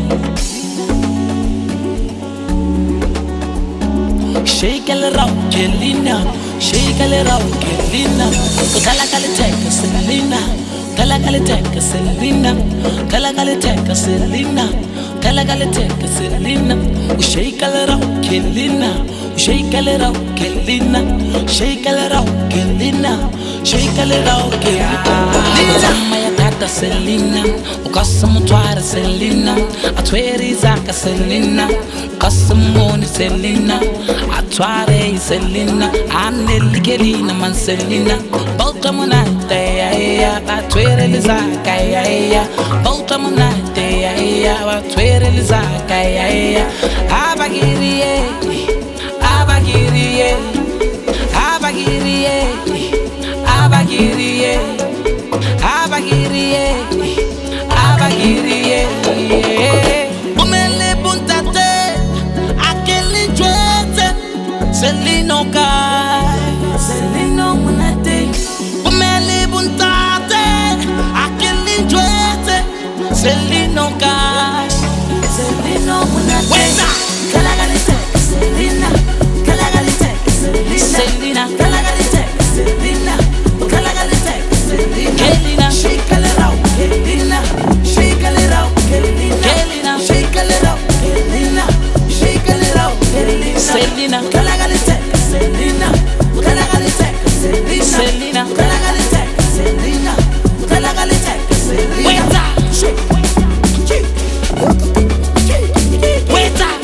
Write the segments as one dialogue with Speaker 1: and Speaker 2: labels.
Speaker 1: Shake a little, Kelina. Shake a little, Kelina. Kalakaliteka, Selena. Kalakaliteka, Selena. Kalakaliteka, Selena. Kalakaliteka, Selena. Shake a little, Kelina. Shake a little, Kelina. Shake a little, Kelina. Shake a little, Kelina. Tata Selena, ukasam twara Selena, atweri zaka Selena, ukasam moni Selena, atware Selena, aneli gelina man Selena, bauta monate ya, atwere zaka ya, bauta monate ya, atwere zaka ya, abagiriye, abagiriye, abagiriye, abagiriye. Abagiriye, abagiriye. Umele buntate, akeli jwete, Selino kai, Selino munate. Umele buntate, akeli jwete, Selino kai, Selino munate. Weza, kalagalite, Selina, kalagalite, Selina, Selina, kalagalite, Selina, kalagalite, Selina. Kelina, shake a little, Kelina, shake a little, Kelina, Kelina, shake a little, Kelina, shake a little, Kelina, Selina, Kalagalite, Selina, Kalagalite, Selina, Selina, Kalagalite, Selina, Kalagalite, Selina. Wait up, shake, wait up.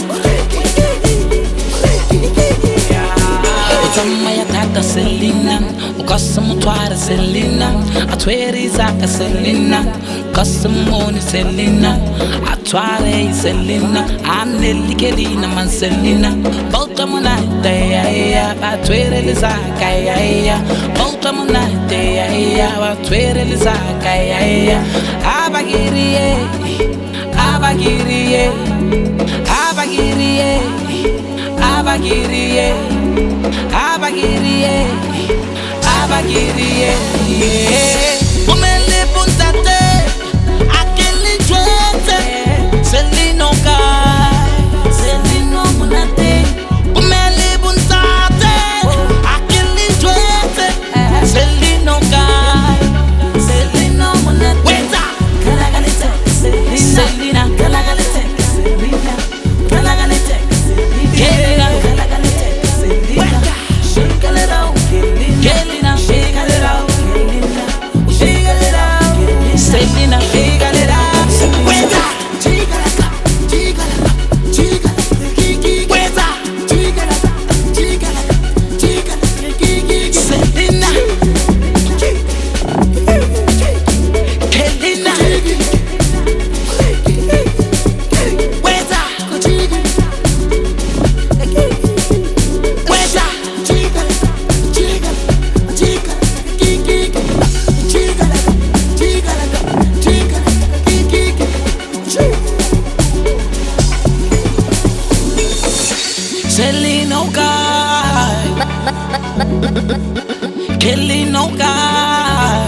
Speaker 1: It's a Maya Tata Selina. Ukasam twara Selena, atweri zaka Selena, ukasam moni Selena, atware Selena, aneli gelina man Selena, bauta monate ya, atwere zaka ya, bauta monate ya, atwere zaka ya, abagiriye, abagiriye, abagiriye, abagiriye, abagiriye. Abagiriye, umele buntate, akeli jwete, Selino kai, Selino munate. Umele buntate, akeli jwete, Selino kai, Selino munate. Weta, kalagalite, Selina, kalagalite, Selina, kalagalite, Selina, kalagalite, Selina. Shake a little, Kelina. Shake a little, shake a little, Selena, shake a little. Weta, chigala, chigala, chigala, kiki. Weta, chigala, chigala, chigala, kiki. Selena, Kelina. Weta, chigala, weta, chigala, chigala. Selino guy, Kelino guy,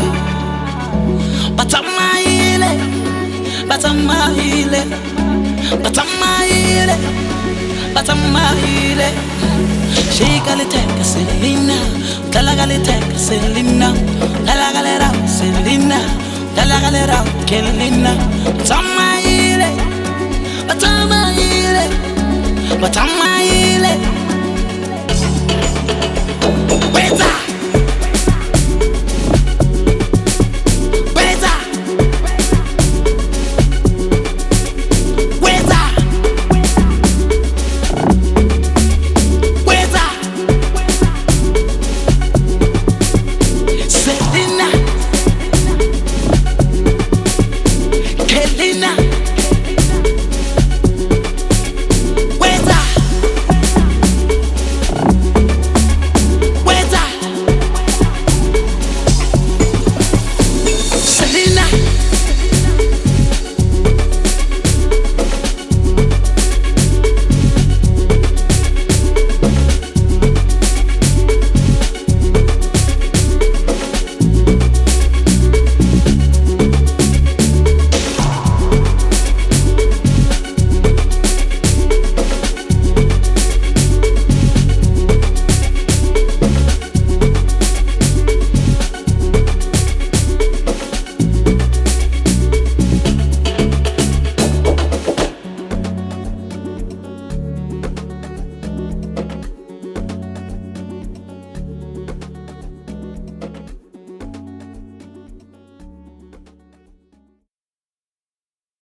Speaker 1: Batamaile, Batamaile, Batamaile, Batamaile. Shigaliteka Selena, Kalagaliteka Selena, Kalagalera Selena, Kalagalera Kelina, Batamaile, Batamaile, Batamaile.